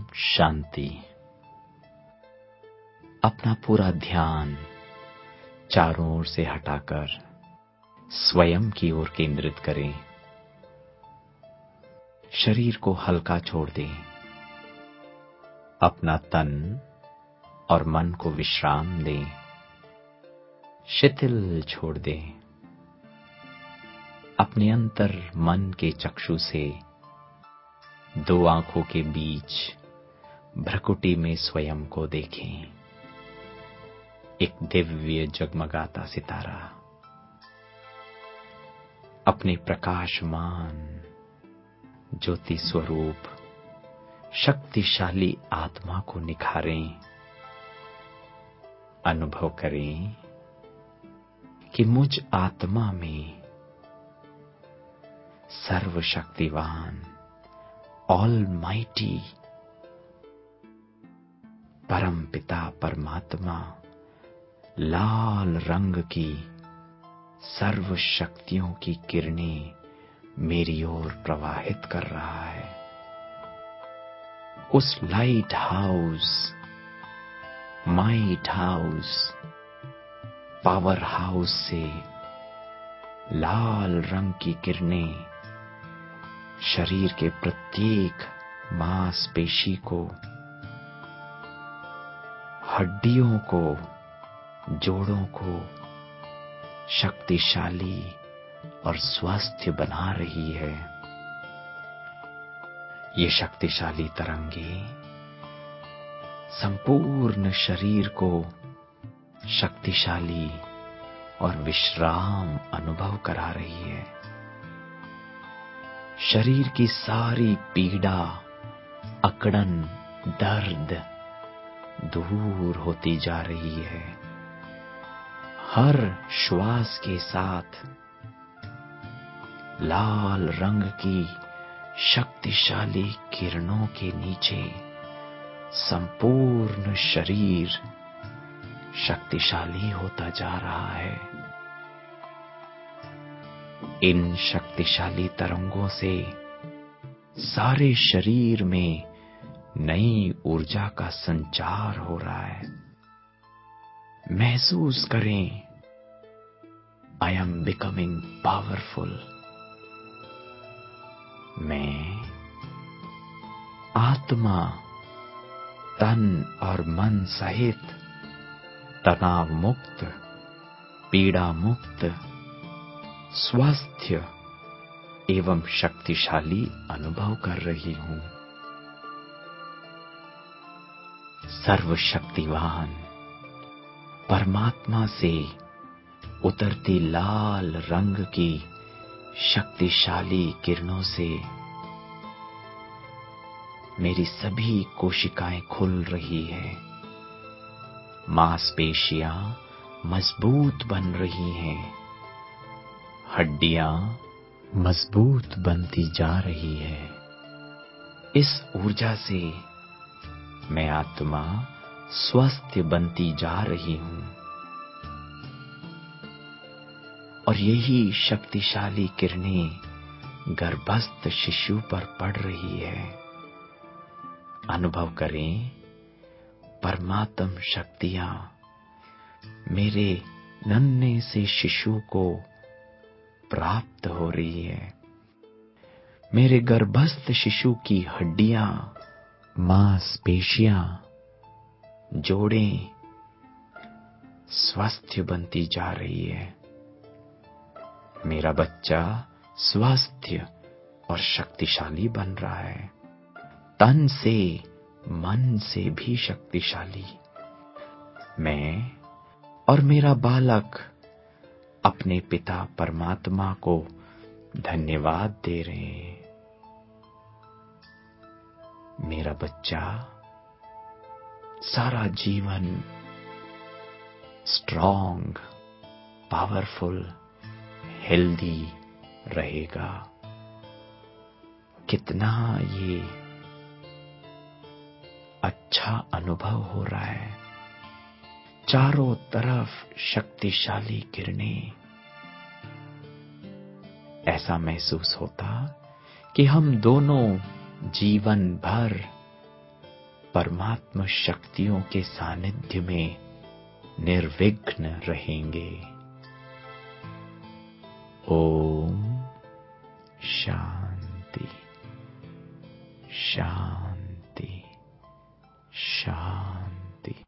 शांति। अपना पूरा ध्यान चारों ओर से हटाकर स्वयं की ओर केंद्रित करें। शरीर को हल्का छोड़ दें। अपना तन और मन को विश्राम दें। शिथिल छोड़ दें। अपने अंतर मन के चक्षु से दो आंखों के बीच भ्रकुटी में स्वयं को देखें। एक दिव्य जगमगाता सितारा अपने प्रकाशमान ज्योति स्वरूप शक्तिशाली आत्मा को निखारें। अनुभव करें कि मुझ आत्मा में सर्वशक्तिवान ऑलमाइटी परम पिता परमात्मा लाल रंग की सर्व शक्तियों की किरणें मेरी ओर प्रवाहित कर रहा है। उस lighthouse, might house, powerhouse से लाल रंग की किरणें शरीर के प्रत्येक मांसपेशी को, हड्डियों को, जोड़ों को शक्तिशाली और स्वस्थ बना रही है। ये शक्तिशाली तरंगे संपूर्ण शरीर को शक्तिशाली और विश्राम अनुभव करा रही है। शरीर की सारी पीड़ा, अकड़न, दर्द दूर होती जा रही है। हर श्वास के साथ लाल रंग की शक्तिशाली किरणों के नीचे संपूर्ण शरीर शक्तिशाली होता जा रहा है। इन शक्तिशाली तरंगों से सारे शरीर में नई ऊर्जा का संचार हो रहा है। महसूस करें, आई एम बिकमिंग पावरफुल। मैं आत्मा, तन और मन सहित तनाव मुक्त, पीड़ा मुक्त, स्वस्थ एवं शक्तिशाली अनुभव कर रही हूं। सर्वशक्तिवान परमात्मा से उतरती लाल रंग की शक्तिशाली किरणों से मेरी सभी कोशिकाएं खुल रही हैं। मांसपेशियां मजबूत बन रही हैं। हड्डियां मजबूत बनती जा रही है। इस ऊर्जा से मैं आत्मा स्वस्थ बनती जा रही हूं और यही शक्तिशाली किरणें गर्भस्थ शिशु पर पड़ रही है। अनुभव करें, परमात्म शक्तियां मेरे नन्हे से शिशु को प्राप्त हो रही है। मेरे गर्भस्थ शिशु की हड्डियां, मांसपेशियां, जोड़ें स्वस्थ बनती जा रही है। मेरा बच्चा स्वस्थ और शक्तिशाली बन रहा है। तन से, मन से भी शक्तिशाली। मैं और मेरा बालक अपने पिता परमात्मा को धन्यवाद दे रहे हैं। मेरा बच्चा सारा जीवन स्ट्रॉन्ग, पावरफुल, हेल्दी रहेगा। कितना ये अच्छा अनुभव हो रहा है। चारों तरफ शक्तिशाली किरणें। ऐसा महसूस होता कि हम दोनों जीवन भर परमात्मा शक्तियों के सानिध्य में निर्विघ्न रहेंगे। ओम शांति शांति।